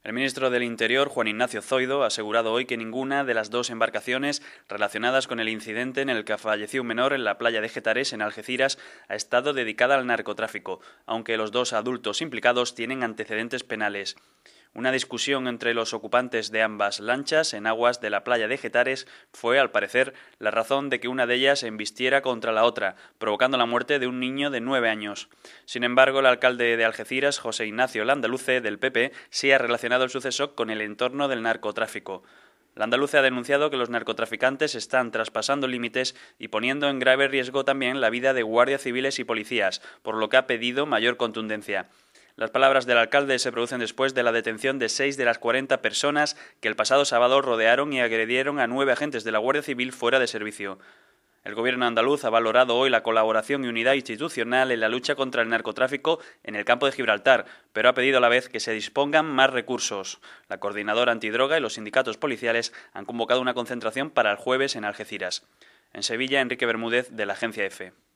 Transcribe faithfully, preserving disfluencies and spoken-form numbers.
El ministro del Interior, Juan Ignacio Zoido, ha asegurado hoy que ninguna de las dos embarcaciones relacionadas con el incidente en el que falleció un menor en la playa de Getares, en Algeciras, ha estado dedicada al narcotráfico, aunque los dos adultos implicados tienen antecedentes penales. Una discusión entre los ocupantes de ambas lanchas en aguas de la playa de Getares fue, al parecer, la razón de que una de ellas embistiera contra la otra, provocando la muerte de un niño de nueve años. Sin embargo, el alcalde de Algeciras, José Ignacio Landaluce, del P P, sí ha relacionado el suceso con el entorno del narcotráfico. Landaluce ha denunciado que los narcotraficantes están traspasando límites y poniendo en grave riesgo también la vida de guardias civiles y policías, por lo que ha pedido mayor contundencia. Las palabras del alcalde se producen después de la detención de seis de las cuarenta personas que el pasado sábado rodearon y agredieron a nueve agentes de la Guardia Civil fuera de servicio. El gobierno andaluz ha valorado hoy la colaboración y unidad institucional en la lucha contra el narcotráfico en el campo de Gibraltar, pero ha pedido a la vez que se dispongan más recursos. La coordinadora antidroga y los sindicatos policiales han convocado una concentración para el jueves en Algeciras. En Sevilla, Enrique Bermúdez, de la Agencia EFE.